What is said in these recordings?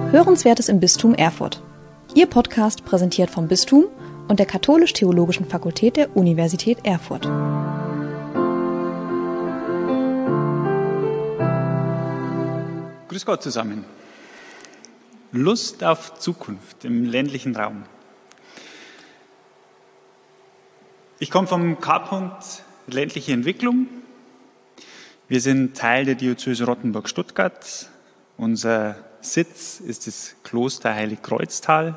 Hörenswertes im Bistum Erfurt. Ihr Podcast präsentiert vom Bistum und der Katholisch-Theologischen Fakultät der Universität Erfurt. Grüß Gott zusammen. Lust auf Zukunft im ländlichen Raum. Ich komme vom K-Punkt ländliche Entwicklung. Wir sind Teil der Diözese Rottenburg-Stuttgart. Unser Sitz ist das Kloster Heiligkreuztal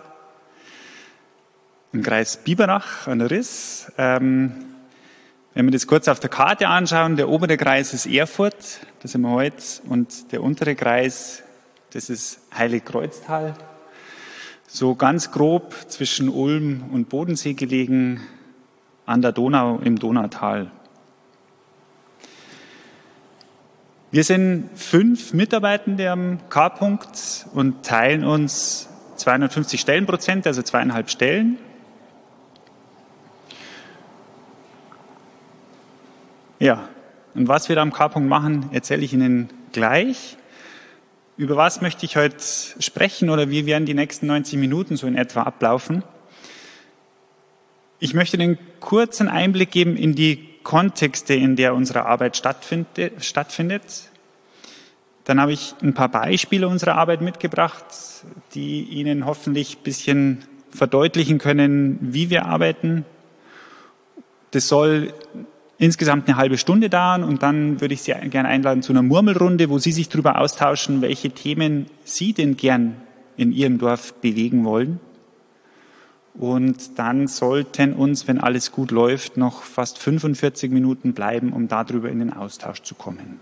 im Kreis Biberach an der Riss. Wenn wir das kurz auf der Karte anschauen, der obere Kreis ist Erfurt, da sind wir heute, und der untere Kreis, das ist Heiligkreuztal. So ganz grob zwischen Ulm und Bodensee gelegen, an der Donau im Donautal. Wir sind 5 Mitarbeitende am K-Punkt und teilen uns 250 Stellenprozente, also 2,5 Stellen. Ja, und was wir da am K-Punkt machen, erzähle ich Ihnen gleich. Über was möchte ich heute sprechen oder wie werden die nächsten 90 Minuten so in etwa ablaufen? Ich möchte einen kurzen Einblick geben in die Kontexte, in der unsere Arbeit stattfindet. Dann habe ich ein paar Beispiele unserer Arbeit mitgebracht, die Ihnen hoffentlich ein bisschen verdeutlichen können, wie wir arbeiten. Das soll insgesamt eine halbe Stunde dauern und dann würde ich Sie gerne einladen zu einer Murmelrunde, wo Sie sich darüber austauschen, welche Themen Sie denn gern in Ihrem Dorf bewegen wollen. Und dann sollten uns, wenn alles gut läuft, noch fast 45 Minuten bleiben, um darüber in den Austausch zu kommen.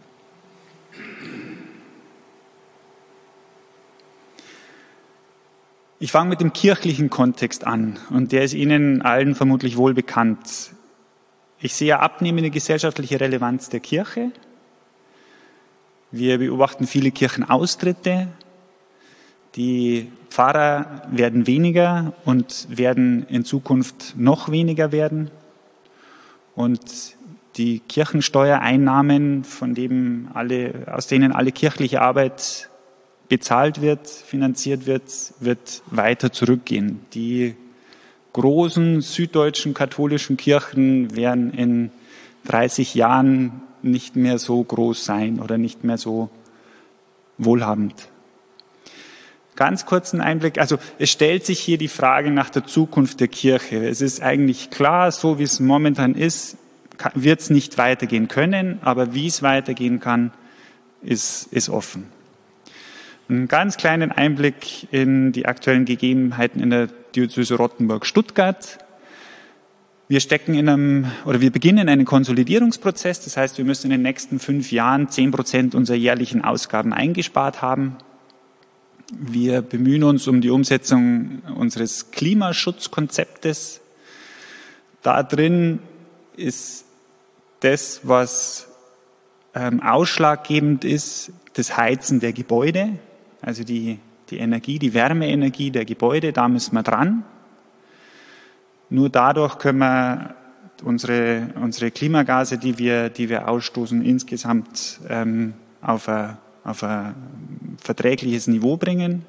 Ich fange mit dem kirchlichen Kontext an und der ist Ihnen allen vermutlich wohl bekannt. Ich sehe abnehmende gesellschaftliche Relevanz der Kirche. Wir beobachten viele Kirchenaustritte. Die Pfarrer werden weniger und werden in Zukunft noch weniger werden. Und die Kirchensteuereinnahmen, aus denen alle kirchliche Arbeit bezahlt wird, finanziert wird weiter zurückgehen. Die großen süddeutschen katholischen Kirchen werden in 30 Jahren nicht mehr so groß sein oder nicht mehr so wohlhabend. Ganz kurzen Einblick, also es stellt sich hier die Frage nach der Zukunft der Kirche. Es ist eigentlich klar, so wie es momentan ist, wird es nicht weitergehen können, aber wie es weitergehen kann, ist offen. Einen ganz kleinen Einblick in die aktuellen Gegebenheiten in der Diözese Rottenburg-Stuttgart. Wir beginnen einen Konsolidierungsprozess, das heißt, wir müssen in den nächsten 5 Jahren 10% unserer jährlichen Ausgaben eingespart haben. Wir bemühen uns um die Umsetzung unseres Klimaschutzkonzeptes. Da drin ist das, was ausschlaggebend ist, das Heizen der Gebäude, also die Energie, die Wärmeenergie der Gebäude, da müssen wir dran. Nur dadurch können wir unsere Klimagase, die wir ausstoßen, insgesamt auf ein verträgliches Niveau bringen.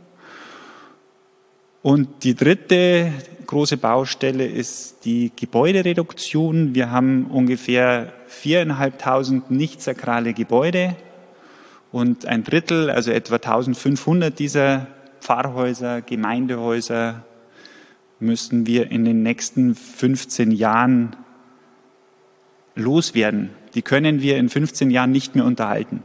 Und die dritte große Baustelle ist die Gebäudereduktion. Wir haben ungefähr 4.500 nicht-sakrale Gebäude und ein Drittel, also etwa 1.500 dieser Pfarrhäuser, Gemeindehäuser, müssen wir in den nächsten 15 Jahren loswerden. Die können wir in 15 Jahren nicht mehr unterhalten.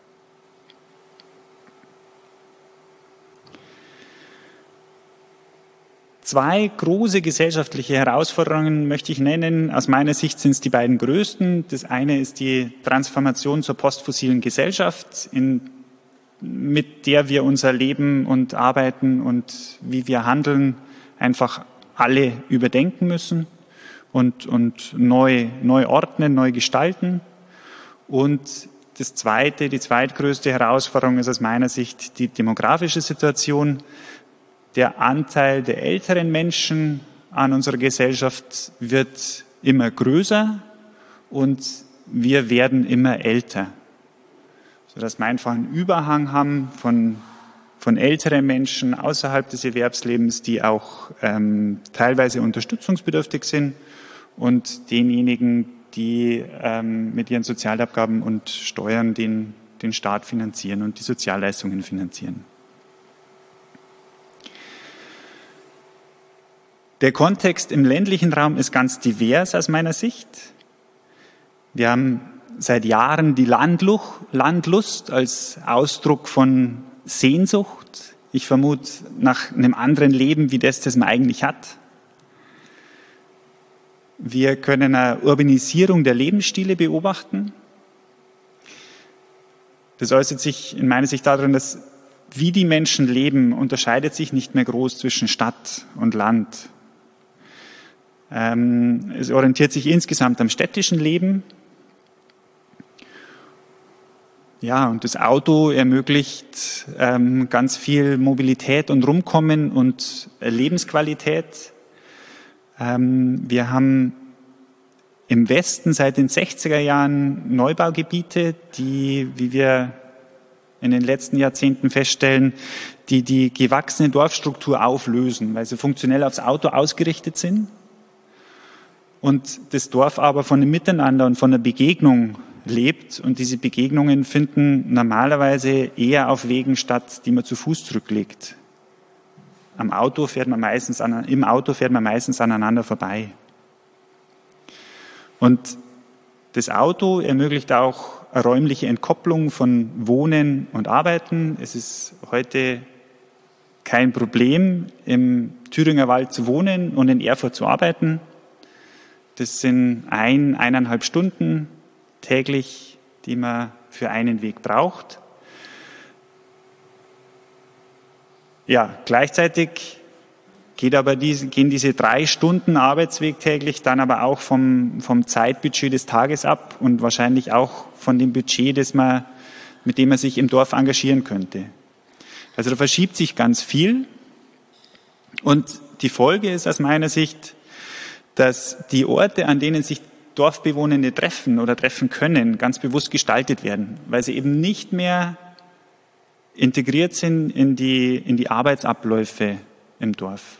Zwei große gesellschaftliche Herausforderungen möchte ich nennen. Aus meiner Sicht sind es die beiden größten. Das eine ist die Transformation zur postfossilen Gesellschaft, mit der wir unser Leben und Arbeiten und wie wir handeln einfach alle überdenken müssen und neu ordnen, neu gestalten. Und das zweite, die zweitgrößte Herausforderung ist aus meiner Sicht die demografische Situation. Der Anteil der älteren Menschen an unserer Gesellschaft wird immer größer und wir werden immer älter, sodass wir einfach einen Überhang haben von von älteren Menschen außerhalb des Erwerbslebens, die auch teilweise unterstützungsbedürftig sind, und denjenigen, die mit ihren Sozialabgaben und Steuern den Staat finanzieren und die Sozialleistungen finanzieren. Der Kontext im ländlichen Raum ist ganz divers aus meiner Sicht. Wir haben seit Jahren die Landlust als Ausdruck von Sehnsucht. Ich vermute nach einem anderen Leben wie das man eigentlich hat. Wir können eine Urbanisierung der Lebensstile beobachten. Das äußert sich in meiner Sicht darin, dass wie die Menschen leben, unterscheidet sich nicht mehr groß zwischen Stadt und Land. Es orientiert sich insgesamt am städtischen Leben. Ja, und das Auto ermöglicht ganz viel Mobilität und Rumkommen und Lebensqualität. Wir haben im Westen seit den 60er Jahren Neubaugebiete, die, wie wir in den letzten Jahrzehnten feststellen, die gewachsene Dorfstruktur auflösen, weil sie funktionell aufs Auto ausgerichtet sind. Und das Dorf aber von dem Miteinander und von der Begegnung lebt. Und diese Begegnungen finden normalerweise eher auf Wegen statt, die man zu Fuß zurücklegt. Im Auto fährt man meistens aneinander vorbei. Und das Auto ermöglicht auch eine räumliche Entkopplung von Wohnen und Arbeiten. Es ist heute kein Problem, im Thüringer Wald zu wohnen und in Erfurt zu arbeiten. Das sind 1,5 Stunden täglich, die man für einen Weg braucht. Ja, gleichzeitig gehen diese 3 Stunden Arbeitsweg täglich dann aber auch vom Zeitbudget des Tages ab und wahrscheinlich auch von dem Budget, mit dem man sich im Dorf engagieren könnte. Also da verschiebt sich ganz viel. Und die Folge ist aus meiner Sicht, dass die Orte, an denen sich Dorfbewohnende treffen oder treffen können, ganz bewusst gestaltet werden, weil sie eben nicht mehr integriert sind in die Arbeitsabläufe im Dorf.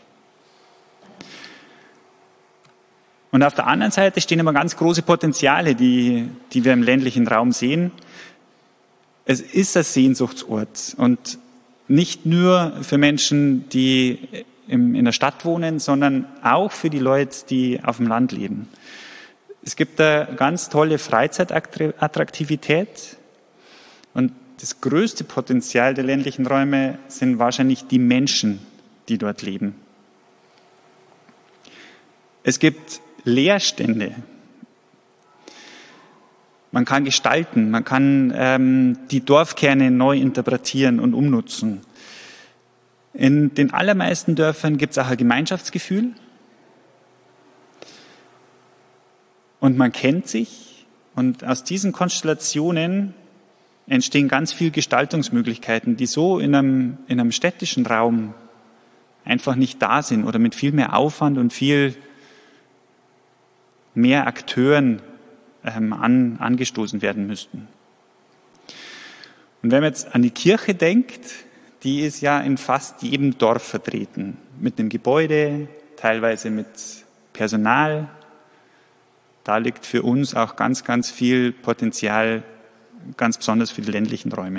Und auf der anderen Seite stehen aber ganz große Potenziale, die wir im ländlichen Raum sehen. Es ist ein Sehnsuchtsort und nicht nur für Menschen, die in der Stadt wohnen, sondern auch für die Leute, die auf dem Land leben. Es gibt eine ganz tolle Freizeitattraktivität und das größte Potenzial der ländlichen Räume sind wahrscheinlich die Menschen, die dort leben. Es gibt Leerstände. Man kann gestalten, man kann die Dorfkerne neu interpretieren und umnutzen. In den allermeisten Dörfern gibt es auch ein Gemeinschaftsgefühl. Und man kennt sich. Und aus diesen Konstellationen entstehen ganz viele Gestaltungsmöglichkeiten, die so in einem städtischen Raum einfach nicht da sind oder mit viel mehr Aufwand und viel mehr Akteuren angestoßen werden müssten. Und wenn man jetzt an die Kirche denkt, die ist ja in fast jedem Dorf vertreten, mit einem Gebäude, teilweise mit Personal. Da liegt für uns auch ganz, ganz viel Potenzial, ganz besonders für die ländlichen Räume.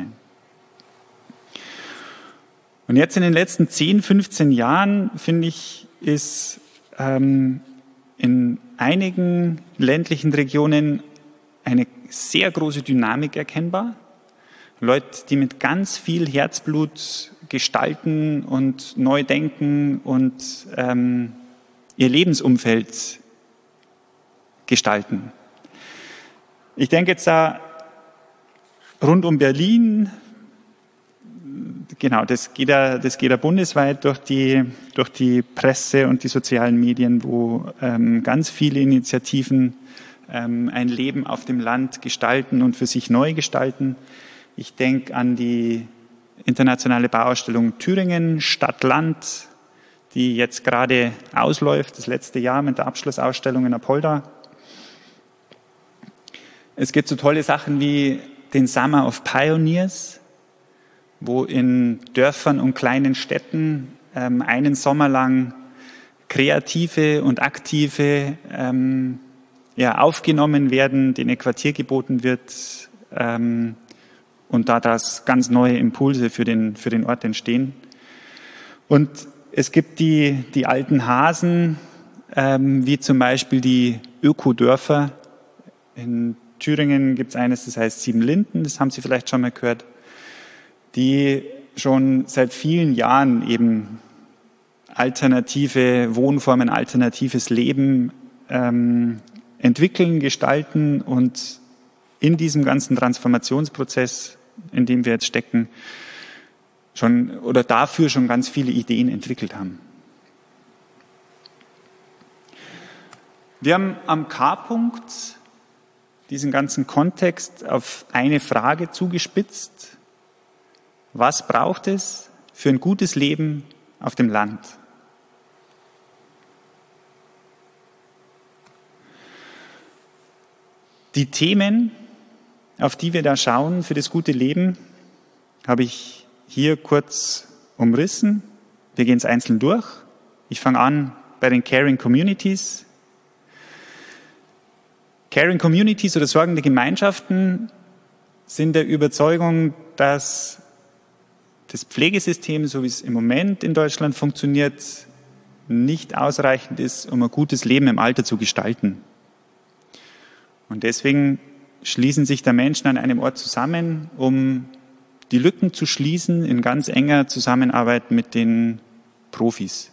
Und jetzt in den letzten 10, 15 Jahren, finde ich, ist in einigen ländlichen Regionen eine sehr große Dynamik erkennbar. Leute, die mit ganz viel Herzblut gestalten und neu denken und ihr Lebensumfeld gestalten. Ich denke jetzt da rund um Berlin, genau, das geht ja bundesweit durch die Presse und die sozialen Medien, wo ganz viele Initiativen ein Leben auf dem Land gestalten und für sich neu gestalten. Ich denke an die internationale Bauausstellung Thüringen, Stadt-Land, die jetzt gerade ausläuft, das letzte Jahr mit der Abschlussausstellung in Apolda. Es gibt so tolle Sachen wie den Summer of Pioneers, wo in Dörfern und kleinen Städten einen Sommer lang Kreative und Aktive aufgenommen werden, denen ein Quartier geboten wird und daraus ganz neue Impulse für den Ort entstehen. Und es gibt die alten Hasen, wie zum Beispiel die Ökodörfer. In Thüringen gibt es eines, das heißt Siebenlinden, das haben Sie vielleicht schon mal gehört, die schon seit vielen Jahren eben alternative Wohnformen, alternatives Leben entwickeln, gestalten und in diesem ganzen Transformationsprozess, in dem wir jetzt stecken, dafür schon ganz viele Ideen entwickelt haben. Wir haben am K-Punkt diesen ganzen Kontext auf eine Frage zugespitzt. Was braucht es für ein gutes Leben auf dem Land? Die Themen, auf die wir da schauen für das gute Leben, habe ich hier kurz umrissen. Wir gehen es einzeln durch. Ich fange an bei den Caring Communities. Caring Communities oder sorgende Gemeinschaften sind der Überzeugung, dass das Pflegesystem, so wie es im Moment in Deutschland funktioniert, nicht ausreichend ist, um ein gutes Leben im Alter zu gestalten. Und deswegen schließen sich da Menschen an einem Ort zusammen, um die Lücken zu schließen in ganz enger Zusammenarbeit mit den Profis.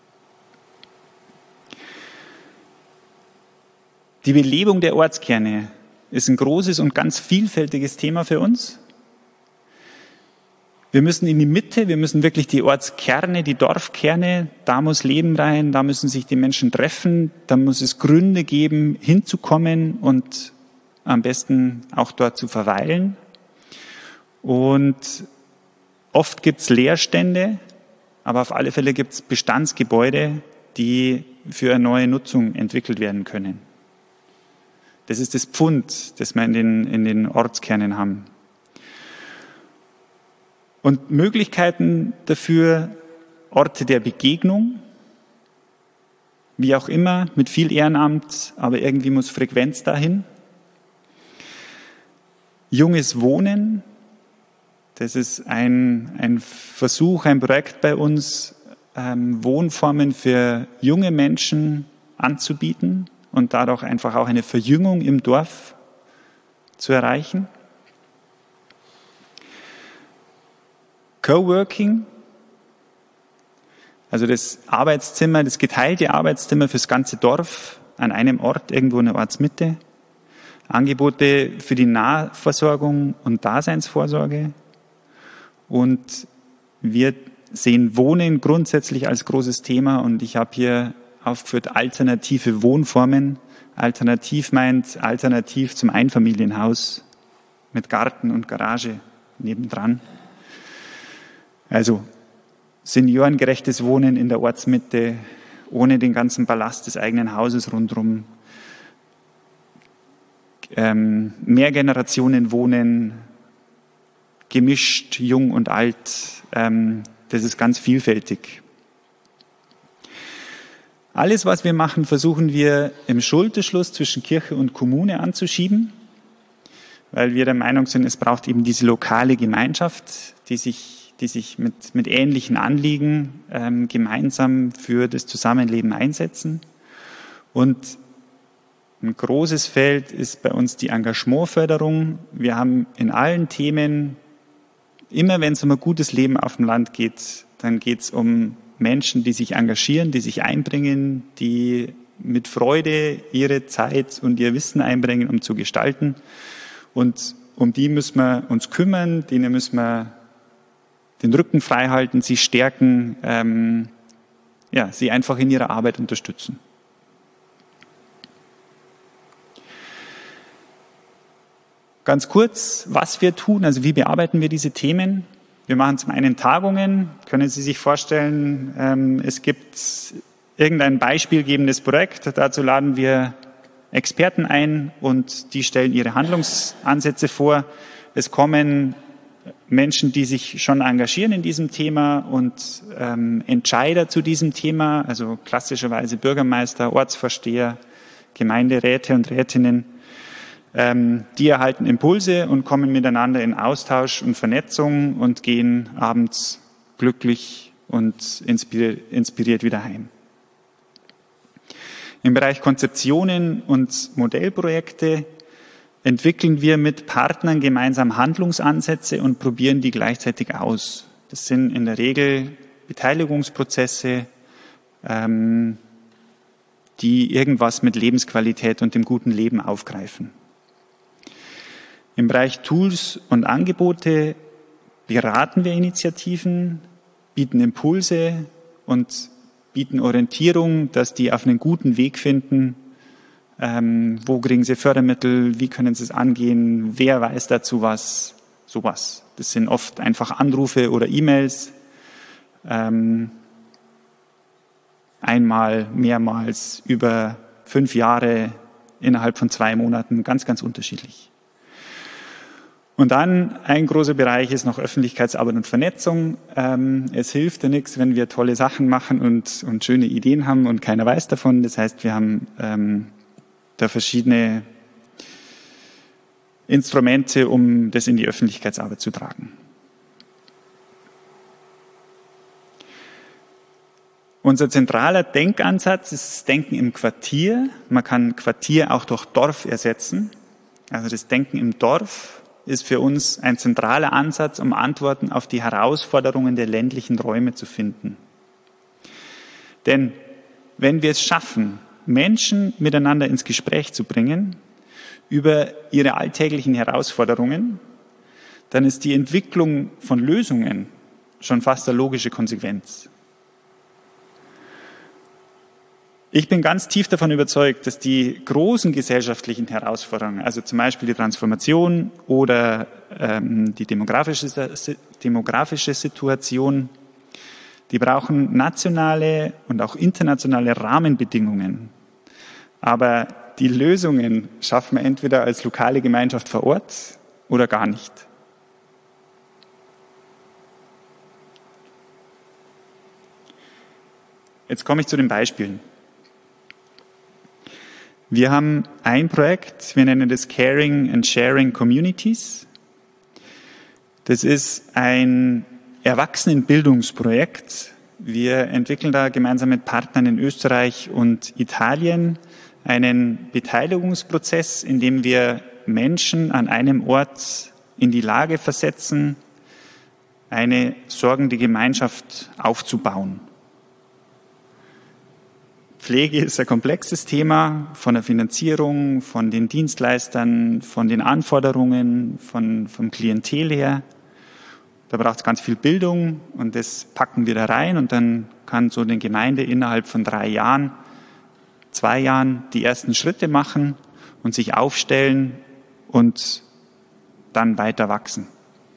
Die Belebung der Ortskerne ist ein großes und ganz vielfältiges Thema für uns. Wir müssen in die Mitte, wir müssen wirklich die Ortskerne, die Dorfkerne, da muss Leben rein, da müssen sich die Menschen treffen, da muss es Gründe geben, hinzukommen und am besten auch dort zu verweilen. Und oft gibt es Leerstände, aber auf alle Fälle gibt es Bestandsgebäude, die für eine neue Nutzung entwickelt werden können. Das ist das Pfund, das wir in den Ortskernen haben. Und Möglichkeiten dafür, Orte der Begegnung, wie auch immer, mit viel Ehrenamt, aber irgendwie muss Frequenz dahin. Junges Wohnen, das ist ein Versuch, ein Projekt bei uns, Wohnformen für junge Menschen anzubieten und dadurch einfach auch eine Verjüngung im Dorf zu erreichen. Coworking, also das Arbeitszimmer, das geteilte Arbeitszimmer fürs ganze Dorf an einem Ort, irgendwo in der Ortsmitte. Angebote für die Nahversorgung und Daseinsvorsorge. Und wir sehen Wohnen grundsätzlich als großes Thema und ich habe hier aufgeführt alternative Wohnformen. Alternativ meint alternativ zum Einfamilienhaus mit Garten und Garage nebendran. Also seniorengerechtes Wohnen in der Ortsmitte, ohne den ganzen Ballast des eigenen Hauses rundherum. Mehrgenerationenwohnen, gemischt, jung und alt, das ist ganz vielfältig. Alles, was wir machen, versuchen wir im Schulterschluss zwischen Kirche und Kommune anzuschieben, weil wir der Meinung sind, es braucht eben diese lokale Gemeinschaft, die sich mit ähnlichen Anliegen gemeinsam für das Zusammenleben einsetzen. Und ein großes Feld ist bei uns die Engagementförderung. Wir haben in allen Themen, immer wenn es um ein gutes Leben auf dem Land geht, dann geht es um Menschen, die sich engagieren, die sich einbringen, die mit Freude ihre Zeit und ihr Wissen einbringen, um zu gestalten. Und um die müssen wir uns kümmern, denen müssen wir den Rücken frei halten, sie stärken, sie einfach in ihrer Arbeit unterstützen. Ganz kurz, was wir tun, also wie bearbeiten wir diese Themen? Wir machen zum einen Tagungen. Können Sie sich vorstellen, es gibt irgendein beispielgebendes Projekt. Dazu laden wir Experten ein und die stellen ihre Handlungsansätze vor. Es kommen Menschen, die sich schon engagieren in diesem Thema und Entscheider zu diesem Thema, also klassischerweise Bürgermeister, Ortsvorsteher, Gemeinderäte und Rätinnen, die erhalten Impulse und kommen miteinander in Austausch und Vernetzung und gehen abends glücklich und inspiriert wieder heim. Im Bereich Konzeptionen und Modellprojekte entwickeln wir mit Partnern gemeinsam Handlungsansätze und probieren die gleichzeitig aus. Das sind in der Regel Beteiligungsprozesse, die irgendwas mit Lebensqualität und dem guten Leben aufgreifen. Im Bereich Tools und Angebote beraten wir Initiativen, bieten Impulse und bieten Orientierung, dass die auf einen guten Weg finden. Wo kriegen sie Fördermittel? Wie können sie es angehen? Wer weiß dazu was? Sowas. Das sind oft einfach Anrufe oder E-Mails. Einmal, mehrmals, über 5 Jahre, innerhalb von 2 Monaten, ganz, ganz unterschiedlich. Und dann ein großer Bereich ist noch Öffentlichkeitsarbeit und Vernetzung. Es hilft ja nichts, wenn wir tolle Sachen machen und schöne Ideen haben und keiner weiß davon. Das heißt, wir haben da verschiedene Instrumente, um das in die Öffentlichkeitsarbeit zu tragen. Unser zentraler Denkansatz ist das Denken im Quartier. Man kann Quartier auch durch Dorf ersetzen. Also das Denken im Dorf ist für uns ein zentraler Ansatz, um Antworten auf die Herausforderungen der ländlichen Räume zu finden. Denn wenn wir es schaffen, Menschen miteinander ins Gespräch zu bringen über ihre alltäglichen Herausforderungen, dann ist die Entwicklung von Lösungen schon fast eine logische Konsequenz. Ich bin ganz tief davon überzeugt, dass die großen gesellschaftlichen Herausforderungen, also zum Beispiel die Transformation oder die demografische Situation, die brauchen nationale und auch internationale Rahmenbedingungen. Aber die Lösungen schaffen wir entweder als lokale Gemeinschaft vor Ort oder gar nicht. Jetzt komme ich zu den Beispielen. Wir haben ein Projekt, wir nennen das Caring and Sharing Communities. Das ist ein Erwachsenenbildungsprojekt. Wir entwickeln da gemeinsam mit Partnern in Österreich und Italien einen Beteiligungsprozess, in dem wir Menschen an einem Ort in die Lage versetzen, eine sorgende Gemeinschaft aufzubauen. Pflege ist ein komplexes Thema, von der Finanzierung, von den Dienstleistern, von den Anforderungen, vom Klientel her. Da braucht es ganz viel Bildung und das packen wir da rein und dann kann so eine Gemeinde innerhalb von 3 Jahren, 2 Jahren die ersten Schritte machen und sich aufstellen und dann weiter wachsen.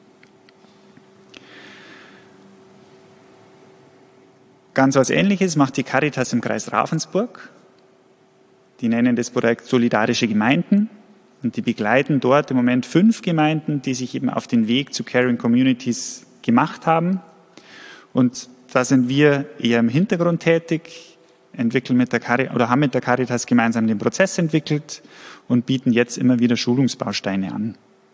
Ganz was Ähnliches macht die Caritas im Kreis Ravensburg. Die nennen das Projekt Solidarische Gemeinden und die begleiten dort im Moment 5 Gemeinden, die sich eben auf den Weg zu Caring Communities gemacht haben. Und da sind wir eher im Hintergrund tätig, haben mit der Caritas gemeinsam den Prozess entwickelt und bieten jetzt immer wieder Schulungsbausteine an.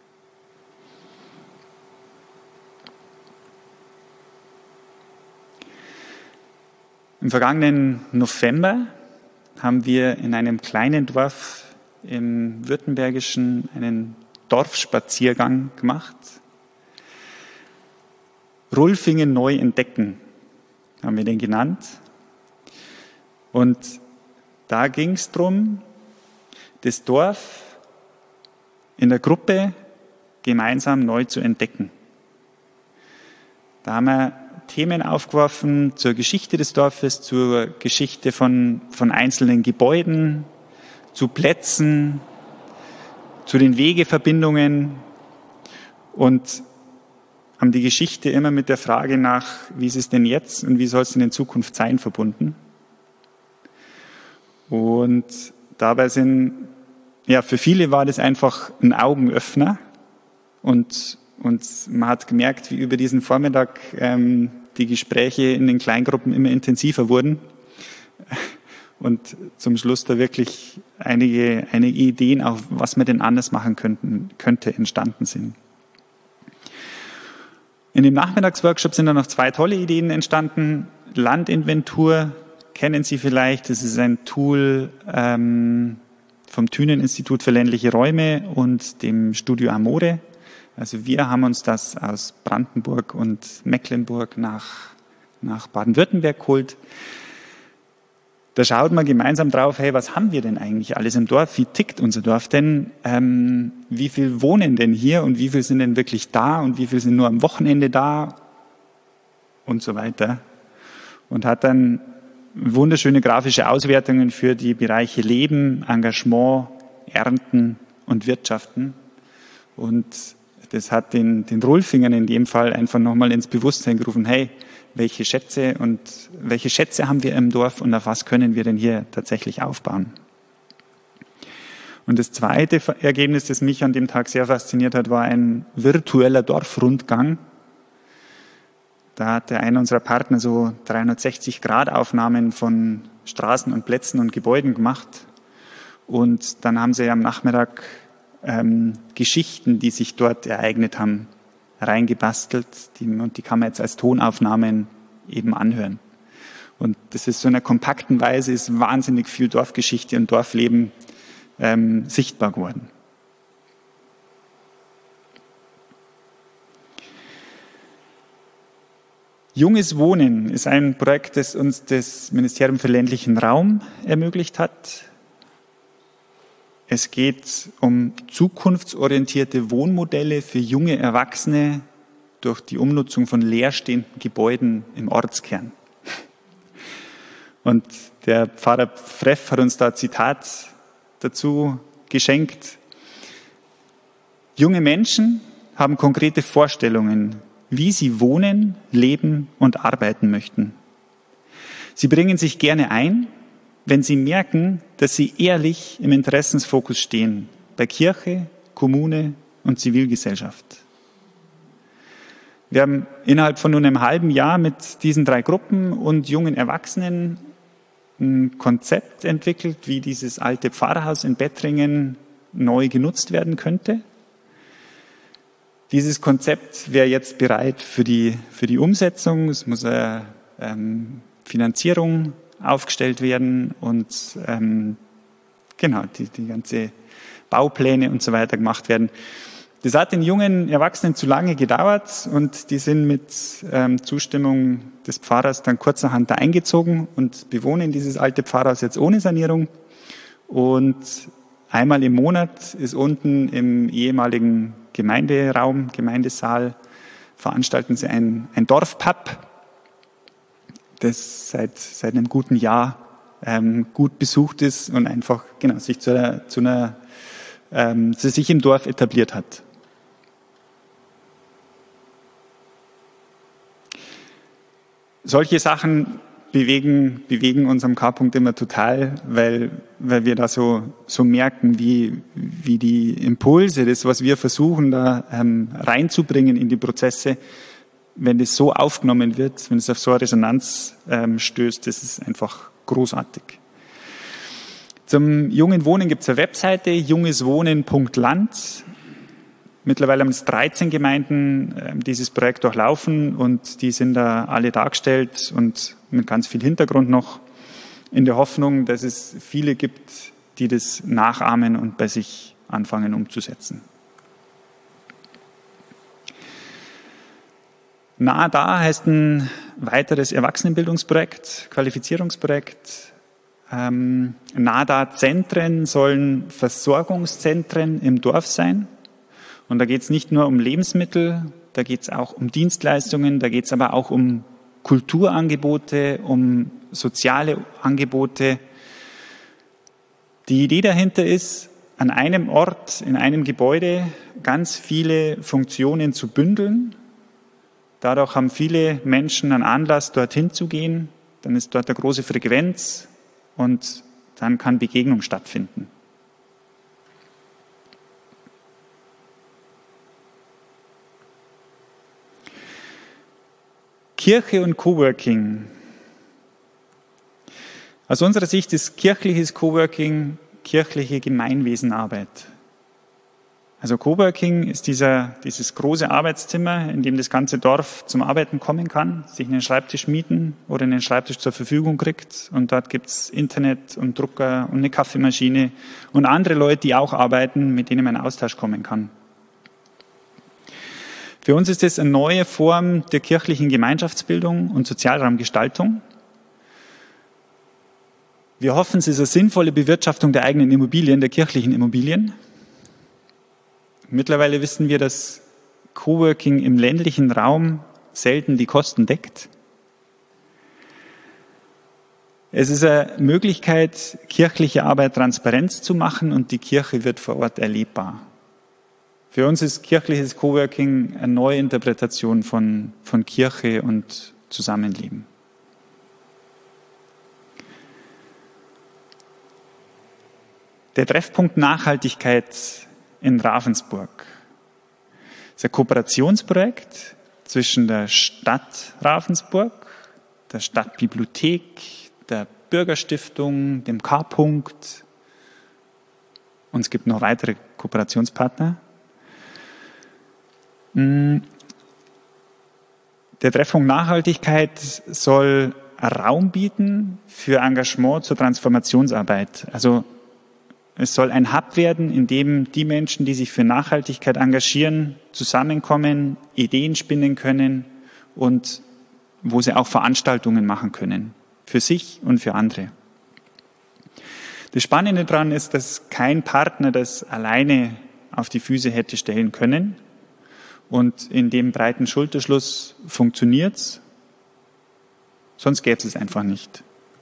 Im vergangenen November haben wir in einem kleinen Dorf im Württembergischen einen Dorfspaziergang gemacht. Rulfingen neu entdecken, haben wir den genannt. Und da ging es darum, das Dorf in der Gruppe gemeinsam neu zu entdecken. Da haben wir Themen aufgeworfen zur Geschichte des Dorfes, zur Geschichte von einzelnen Gebäuden, zu Plätzen, zu den Wegeverbindungen und haben die Geschichte immer mit der Frage nach, wie ist es denn jetzt und wie soll es denn in Zukunft sein, verbunden. Und dabei für viele war das einfach ein Augenöffner und Und man hat gemerkt, wie über diesen Vormittag die Gespräche in den Kleingruppen immer intensiver wurden. Und zum Schluss da wirklich einige Ideen, auch was man denn anders machen könnte, entstanden sind. In dem Nachmittagsworkshop sind dann noch 2 tolle Ideen entstanden. Landinventur kennen Sie vielleicht. Das ist ein Tool vom Thünen-Institut für ländliche Räume und dem Studio Amore. Also wir haben uns das aus Brandenburg und Mecklenburg nach Baden-Württemberg geholt. Da schaut man gemeinsam drauf, hey, was haben wir denn eigentlich alles im Dorf? Wie tickt unser Dorf denn? Wie viel wohnen denn hier und wie viel sind denn wirklich da und wie viel sind nur am Wochenende da? Und so weiter. Und hat dann wunderschöne grafische Auswertungen für die Bereiche Leben, Engagement, Ernten und Wirtschaften. Und das hat den Rolfingern in dem Fall einfach nochmal ins Bewusstsein gerufen, hey, welche Schätze haben wir im Dorf und auf was können wir denn hier tatsächlich aufbauen? Und das zweite Ergebnis, das mich an dem Tag sehr fasziniert hat, war ein virtueller Dorfrundgang. Da hat einer unserer Partner so 360-Grad-Aufnahmen von Straßen und Plätzen und Gebäuden gemacht. Und dann haben sie am Nachmittag Geschichten, die sich dort ereignet haben, reingebastelt. Und die kann man jetzt als Tonaufnahmen eben anhören. Und das ist so in einer kompakten Weise, ist wahnsinnig viel Dorfgeschichte und Dorfleben sichtbar geworden. Junges Wohnen ist ein Projekt, das uns das Ministerium für ländlichen Raum ermöglicht hat. Es geht um zukunftsorientierte Wohnmodelle für junge Erwachsene durch die Umnutzung von leerstehenden Gebäuden im Ortskern. Und der Pfarrer Freff hat uns da ein Zitat dazu geschenkt. Junge Menschen haben konkrete Vorstellungen, wie sie wohnen, leben und arbeiten möchten. Sie bringen sich gerne ein, wenn sie merken, dass sie ehrlich im Interessensfokus stehen, bei Kirche, Kommune und Zivilgesellschaft. Wir haben innerhalb von nur einem halben Jahr mit diesen 3 Gruppen und jungen Erwachsenen ein Konzept entwickelt, wie dieses alte Pfarrhaus in Bettringen neu genutzt werden könnte. Dieses Konzept wäre jetzt bereit für die Umsetzung. Es muss eine Finanzierung aufgestellt werden und die ganze Baupläne und so weiter gemacht werden. Das hat den jungen Erwachsenen zu lange gedauert und die sind mit Zustimmung des Pfarrers dann kurzerhand da eingezogen und bewohnen dieses alte Pfarrhaus jetzt ohne Sanierung. Und einmal im Monat ist unten im ehemaligen Gemeindesaal, veranstalten sie ein Dorfpub, das seit einem guten Jahr gut besucht ist und einfach sich sich im Dorf etabliert hat. Solche Sachen bewegen uns am K-Punkt immer total, weil wir da so merken, wie die Impulse, das, was wir versuchen, da reinzubringen in die Prozesse, wenn das so aufgenommen wird, wenn es auf so eine Resonanz stößt, das ist einfach großartig. Zum jungen Wohnen gibt es eine Webseite, jungeswohnen.land. Mittlerweile haben es 13 Gemeinden dieses Projekt durchlaufen und die sind da alle dargestellt und mit ganz viel Hintergrund noch, in der Hoffnung, dass es viele gibt, die das nachahmen und bei sich anfangen umzusetzen. Nahe da heißt ein weiteres Erwachsenenbildungsprojekt, Qualifizierungsprojekt. NADA-Zentren sollen Versorgungszentren im Dorf sein. Und da geht es nicht nur um Lebensmittel, da geht es auch um Dienstleistungen, da geht es aber auch um Kulturangebote, um soziale Angebote. Die Idee dahinter ist, an einem Ort, in einem Gebäude ganz viele Funktionen zu bündeln. Dadurch haben viele Menschen einen Anlass, dorthin zu gehen. Dann ist dort eine große Frequenz und dann kann Begegnung stattfinden. Kirche und Coworking. Aus unserer Sicht ist kirchliches Coworking kirchliche Gemeinwesenarbeit. Also Coworking ist dieses große Arbeitszimmer, in dem das ganze Dorf zum Arbeiten kommen kann, sich einen Schreibtisch mieten oder einen Schreibtisch zur Verfügung kriegt. Und dort gibt's Internet und Drucker und eine Kaffeemaschine und andere Leute, die auch arbeiten, mit denen man in Austausch kommen kann. Für uns ist das eine neue Form der kirchlichen Gemeinschaftsbildung und Sozialraumgestaltung. Wir hoffen, es ist eine sinnvolle Bewirtschaftung der eigenen Immobilien, der kirchlichen Immobilien. Mittlerweile wissen wir, dass Coworking im ländlichen Raum selten die Kosten deckt. Es ist eine Möglichkeit, kirchliche Arbeit transparent zu machen und die Kirche wird vor Ort erlebbar. Für uns ist kirchliches Coworking eine neue Interpretation von Kirche und Zusammenleben. Der Treffpunkt Nachhaltigkeit in Ravensburg. Das ist ein Kooperationsprojekt zwischen der Stadt Ravensburg, der Stadtbibliothek, der Bürgerstiftung, dem K-Punkt und es gibt noch weitere Kooperationspartner. Der Treffpunkt Nachhaltigkeit soll Raum bieten für Engagement zur Transformationsarbeit. Also es soll ein Hub werden, in dem die Menschen, die sich für Nachhaltigkeit engagieren, zusammenkommen, Ideen spinnen können und wo sie auch Veranstaltungen machen können. Für sich und für andere. Das Spannende daran ist, dass kein Partner das alleine auf die Füße hätte stellen können. Und in dem breiten Schulterschluss funktioniert's. Sonst gäbe es einfach nicht.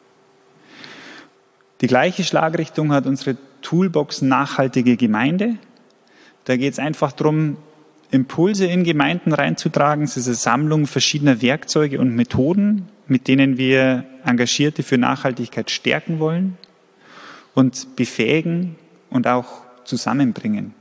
Die gleiche Schlagrichtung hat unsere Toolbox Nachhaltige Gemeinde. Da geht es einfach darum, Impulse in Gemeinden reinzutragen. Es ist eine Sammlung verschiedener Werkzeuge und Methoden, mit denen wir Engagierte für Nachhaltigkeit stärken wollen und befähigen und auch zusammenbringen.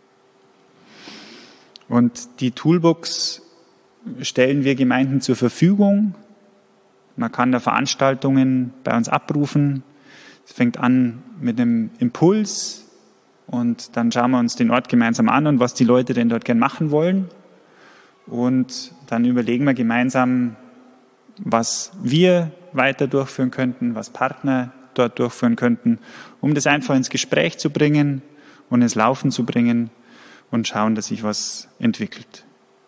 Und die Toolbox stellen wir Gemeinden zur Verfügung. Man kann da Veranstaltungen bei uns abrufen. Es fängt an mit einem Impuls und dann schauen wir uns den Ort gemeinsam an und was die Leute denn dort gern machen wollen. Und dann überlegen wir gemeinsam, was wir weiter durchführen könnten, was Partner dort durchführen könnten, um das einfach ins Gespräch zu bringen und ins Laufen zu bringen und schauen, dass sich was entwickelt.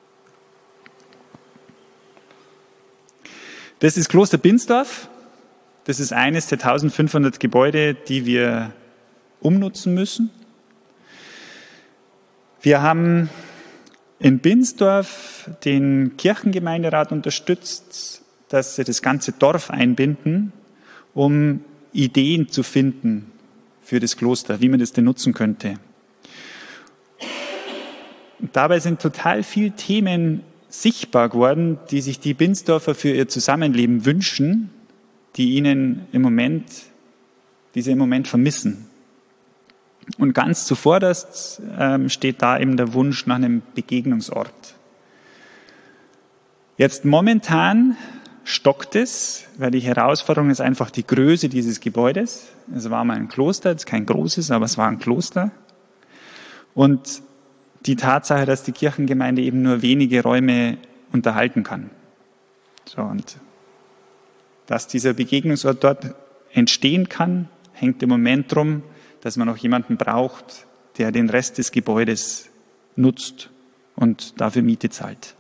Das ist Kloster Binsdorf. Das ist eines der 1500 Gebäude, die wir umnutzen müssen. Wir haben in Binsdorf den Kirchengemeinderat unterstützt, dass sie das ganze Dorf einbinden, um Ideen zu finden für das Kloster, wie man das denn nutzen könnte. Dabei sind total viele Themen sichtbar geworden, die sich die Binsdorfer für ihr Zusammenleben wünschen, die ihnen die sie im Moment vermissen. Und ganz zuvorderst steht da eben der Wunsch nach einem Begegnungsort. Jetzt momentan stockt es, weil die Herausforderung ist einfach die Größe dieses Gebäudes. Es war mal ein Kloster, jetzt kein großes, aber es war ein Kloster. Und die Tatsache, dass die Kirchengemeinde eben nur wenige Räume unterhalten kann. So, und dass dieser Begegnungsort dort entstehen kann, hängt im Moment darum, dass man noch jemanden braucht, der den Rest des Gebäudes nutzt und dafür Miete zahlt.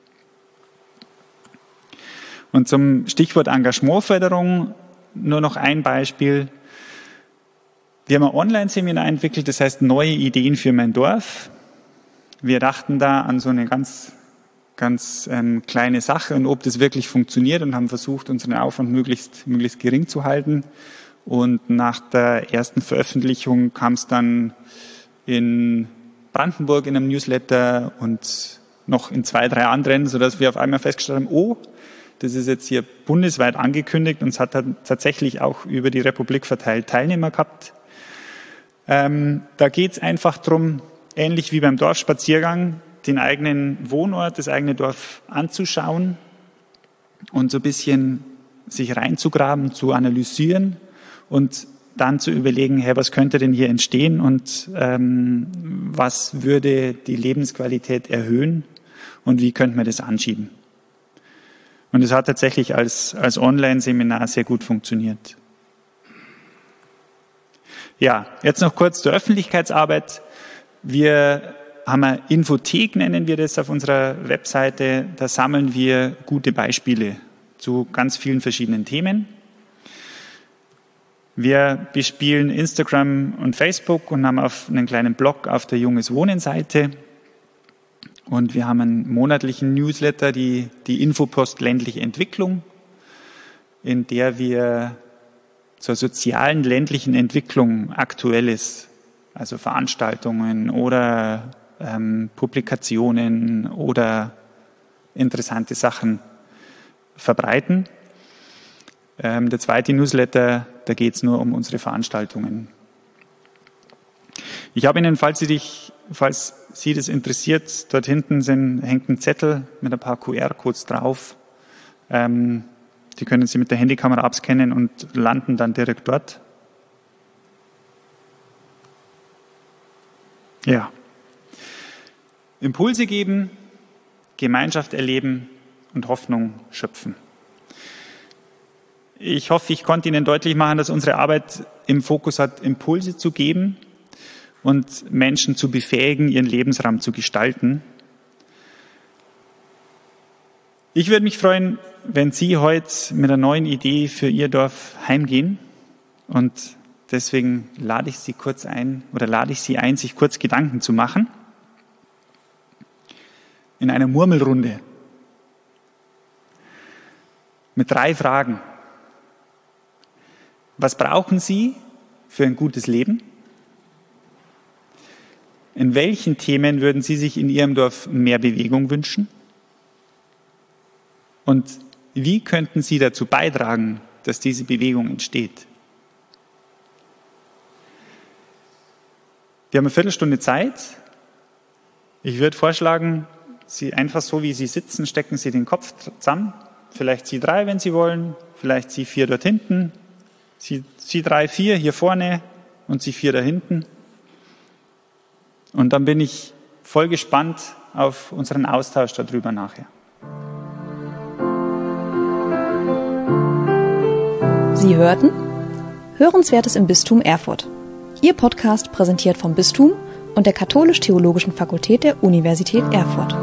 Und zum Stichwort Engagementförderung nur noch ein Beispiel. Wir haben ein Online-Seminar entwickelt, das heißt Neue Ideen für mein Dorf. Wir dachten da an so eine ganz kleine Sache und ob das wirklich funktioniert und haben versucht, unseren Aufwand möglichst gering zu halten. Und nach der ersten Veröffentlichung kam es dann in Brandenburg in einem Newsletter und noch in 2, 3 anderen, sodass wir auf einmal festgestellt haben, das ist jetzt hier bundesweit angekündigt und es hat tatsächlich auch über die Republik verteilt Teilnehmer gehabt. Da geht es einfach darum, ähnlich wie beim Dorfspaziergang, den eigenen Wohnort, das eigene Dorf anzuschauen und so ein bisschen sich reinzugraben, zu analysieren und dann zu überlegen, hey, was könnte denn hier entstehen und was würde die Lebensqualität erhöhen und wie könnte man das anschieben. Und es hat tatsächlich als Online-Seminar sehr gut funktioniert. Ja, jetzt noch kurz zur Öffentlichkeitsarbeit. Wir haben eine Infothek, nennen wir das auf unserer Webseite. Da sammeln wir gute Beispiele zu ganz vielen verschiedenen Themen. Wir bespielen Instagram und Facebook und haben einen kleinen Blog auf der Junges Wohnen-Seite. Und wir haben einen monatlichen Newsletter, die Infopost ländliche Entwicklung, in der wir zur sozialen ländlichen Entwicklung Aktuelles, also Veranstaltungen oder Publikationen oder interessante Sachen verbreiten. Der zweite Newsletter, da geht es nur um unsere Veranstaltungen. Ich habe Ihnen, falls Sie das interessiert, dort hinten hängt ein Zettel mit ein paar QR-Codes drauf. Die können Sie mit der Handykamera abscannen und landen dann direkt dort. Ja. Impulse geben, Gemeinschaft erleben und Hoffnung schöpfen. Ich hoffe, ich konnte Ihnen deutlich machen, dass unsere Arbeit im Fokus hat, Impulse zu geben und Menschen zu befähigen, ihren Lebensraum zu gestalten. Ich würde mich freuen, wenn Sie heute mit einer neuen Idee für Ihr Dorf heimgehen. Und deswegen lade ich Sie ein, sich kurz Gedanken zu machen. In einer Murmelrunde. Mit 3 Fragen. Was brauchen Sie für ein gutes Leben? In welchen Themen würden Sie sich in Ihrem Dorf mehr Bewegung wünschen? Und wie könnten Sie dazu beitragen, dass diese Bewegung entsteht? Wir haben eine Viertelstunde Zeit. Ich würde vorschlagen, Sie einfach so, wie Sie sitzen, stecken Sie den Kopf zusammen. Vielleicht Sie 3, wenn Sie wollen. Vielleicht Sie 4 dort hinten. Sie 3, 4 hier vorne und Sie 4 da hinten. Und dann bin ich voll gespannt auf unseren Austausch darüber nachher. Sie hörten Hörenswertes im Bistum Erfurt. Ihr Podcast präsentiert vom Bistum und der Katholisch-Theologischen Fakultät der Universität Erfurt.